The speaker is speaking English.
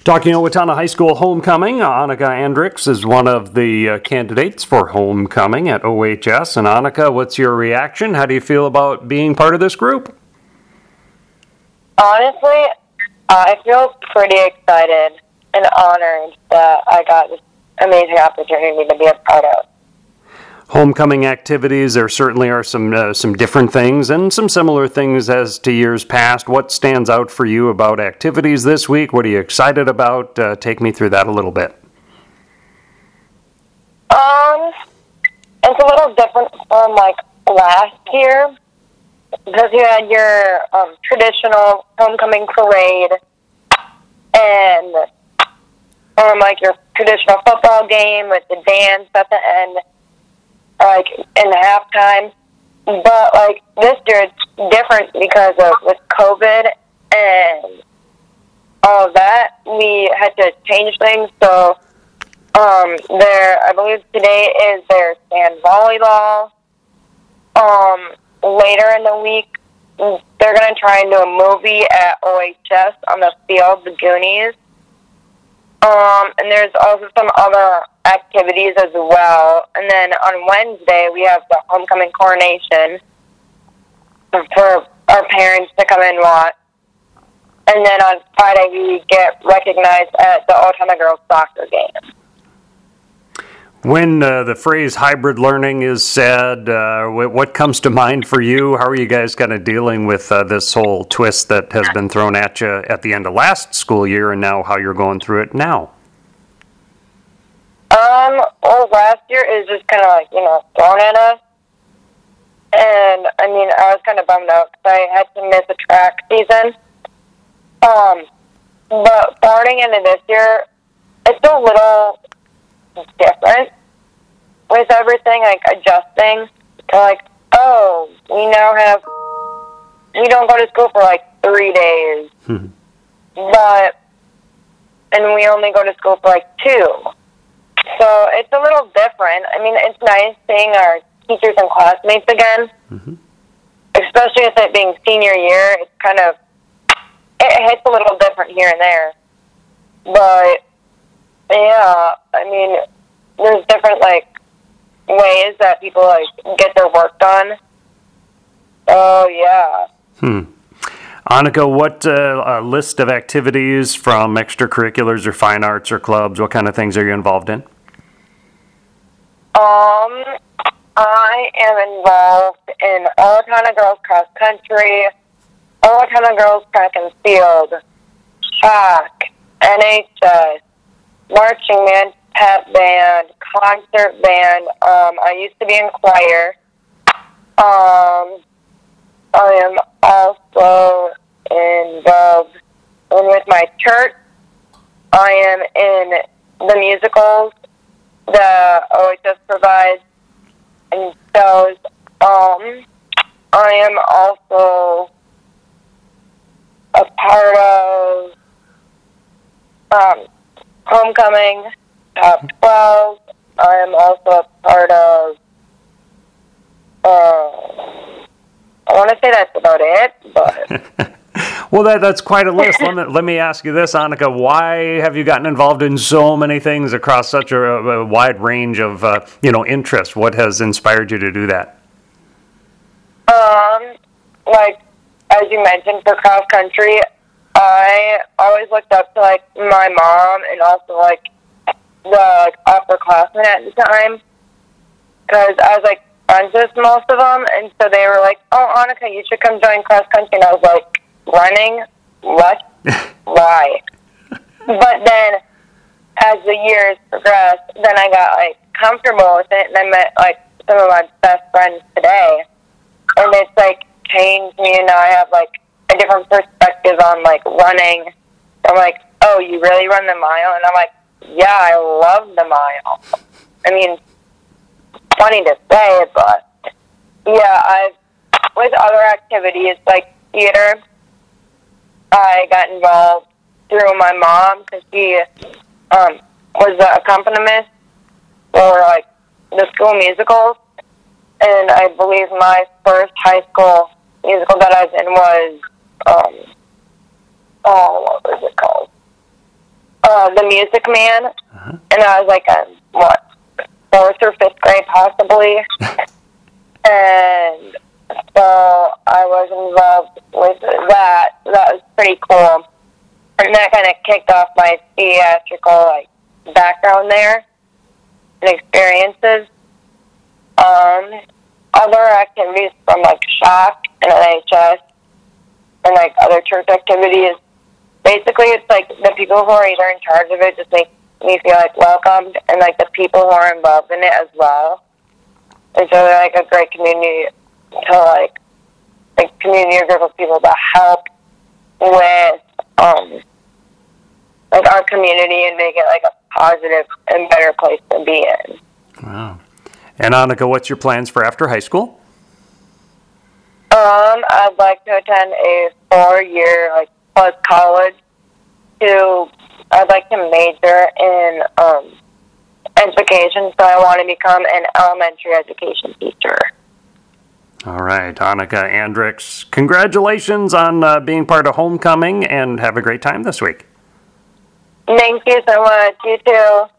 Talking Owatonna High School homecoming, Annika Andricks is one of the candidates for homecoming at OHS. And Annika, what's your reaction? How do you feel about being part of this group? Honestly, I feel pretty excited and honored that I got this amazing opportunity to be a part of. Homecoming activities, there certainly are some different things and some similar things as to years past. What stands out for you about activities this week? What are you excited about? Take me through that a little bit. It's a little different from last year because you had your traditional homecoming parade and your traditional football game with the dance at the end. In the halftime. But, this year it's different because of, with COVID and all of that, we had to change things. So, I believe today is their sand volleyball. Later in the week, they're going to try and do a movie at OHS on the field, the Goonies. And there's also some other activities as well. And then on Wednesday, we have the homecoming coronation for our parents to come and watch. And then on Friday, we get recognized at the Owatonna girls soccer game. When the phrase hybrid learning is said, what comes to mind for you? How are you guys kind of dealing with this whole twist that has been thrown at you at the end of last school year and now how you're going through it now? Last year is just kind of thrown at us. And, I was kind of bummed out because I had to miss a track season. But starting into this year, it's a little different with everything, adjusting to we don't go to school for 3 days, and we only go to school for 2. So it's a little different. It's nice seeing our teachers and classmates again, especially with it being senior year. It's it hits a little different here and there, but yeah, there's different, ways that people, get their work done. Oh, yeah. Annika, what list of activities from extracurriculars or fine arts or clubs, what kind of things are you involved in? I am involved in Owatonna Girls Cross Country, Owatonna Girls Track and Field, track, NHS, marching band, pep band, concert band. I used to be in choir. I am also involved with my church. I am in the musicals that OHS provides, and those. I am also a part of homecoming. Top 12. I am also a part of, I want to say that's about it, but... Well, that's quite a list. Let me ask you this, Annika. Why have you gotten involved in so many things across such a wide range of, interests? What has inspired you to do that? As you mentioned, for cross country, I always looked up to, my mom and also, the upperclassmen at the time, because I was friends with most of them, and so they were "Oh, Annika, you should come join cross country," and I was running? What? Why? But then, as the years progressed, then I got comfortable with it, and I met some of my best friends today, and it's changed me, and now I have a different perspective on running. I'm oh, you really run the mile? And I'm yeah, I love the mile. Funny to say, but yeah, with other activities like theater, I got involved through my mom because she was the accompanist for the school musicals, and I believe my first high school musical that I was in was what was it called? The Music Man, and I was like, what, 4th or 5th grade possibly, and so I was involved with that. That was pretty cool, and that kind of kicked off my theatrical background there and experiences. Other activities from Shock and NHS and other church activities. Basically, it's the people who are either in charge of it just make me feel welcomed, and the people who are involved in it as well. And so they're a great community to community or group of people to help with our community and make it a positive and better place to be in. Wow. And Annika, what's your plans for after high school? I'd like to attend a 4-year plus college. I'd like to major in education, so I want to become an elementary education teacher. All right, Annika Andricks, congratulations on being part of Homecoming, and have a great time this week. Thank you so much. You too.